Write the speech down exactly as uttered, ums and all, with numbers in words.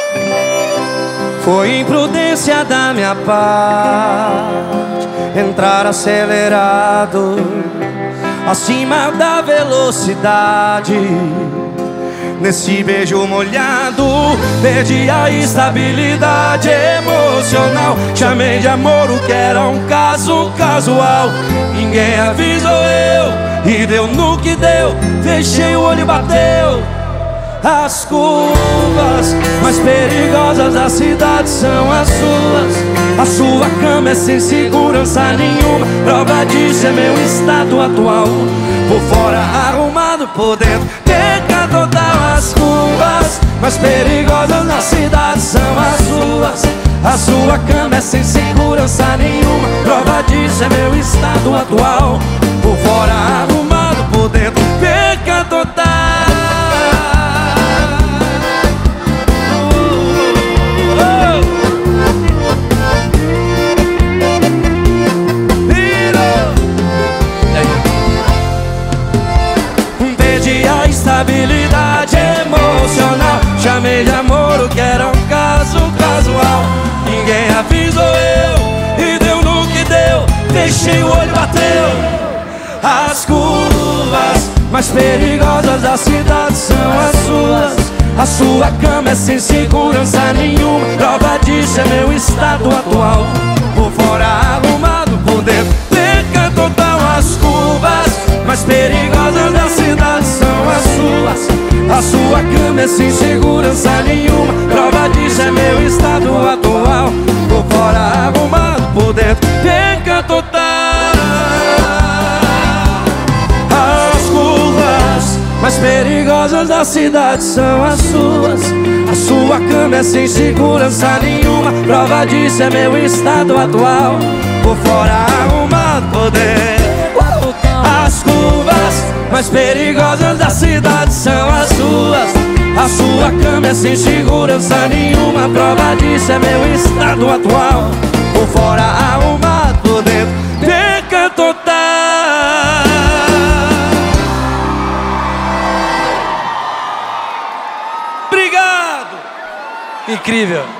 Foi imprudência da minha parte entrar acelerado, acima da velocidade. Nesse beijo molhado, perdi a estabilidade emocional. Chamei de amor o que era um caso casual. Ninguém avisou eu, e deu no que deu. Fechei o olho e bateu. As curvas mais perigosas da cidade são as suas. A sua cama é sem segurança nenhuma. Prova disso é meu estado atual. Por fora arrumado, por dentro peca total. As curvas mais perigosas da cidade são as suas. A sua cama é sem segurança nenhuma. Prova disso é meu estado atual. Por fora arrumado, por dentro peca total. Estabilidade emocional. Chamei de amor o que era um caso casual. Ninguém avisou eu, e deu no que deu. Fechei o olho, bateu. As curvas mais perigosas da cidade são as suas. A sua cama é sem segurança nenhuma. Prova disso é meu estado atual. Por fora arrumado, por dentro peca total. As curvas mais perigosas da cidade são as suas. A sua cama é sem segurança nenhuma. Prova disso é meu estado atual. Por fora arrumado, por dentro peca total. As curvas mais perigosas da cidade são as suas. A sua cama é sem segurança nenhuma. Prova disso é meu estado atual. Por fora arrumado, por dentro. As curvas mais perigosas da cidade são as suas. A sua cama é sem segurança nenhuma. Prova disso é meu estado atual. Por fora arrumado, por dentro peca total. Obrigado! Incrível!